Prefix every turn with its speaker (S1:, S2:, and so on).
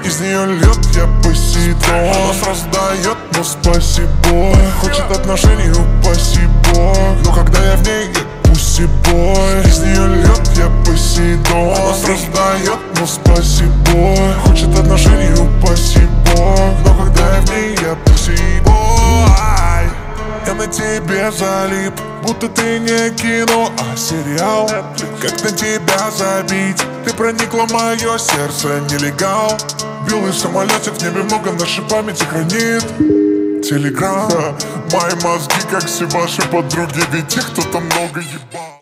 S1: Из нее льет, я Посейдон. Она сразу дает, но спасибо. Хочет отношений, упаси бог. Но когда я в ней, я пусибой. Из нее льет, я Посейдон. Она сразу дает, но спасибо. Хочет отношений, упаси бог. Но когда я в ней, я пусибой. Я на тебе залип, будто ты не кино, а сериал. Как на тебя забить? Ты проникла в мое сердце, нелегал. Белый самолетик в небе много, нашей памяти хранит Телеграм. Мои мозги, как все ваши подруги, ведь их кто-то много ебал.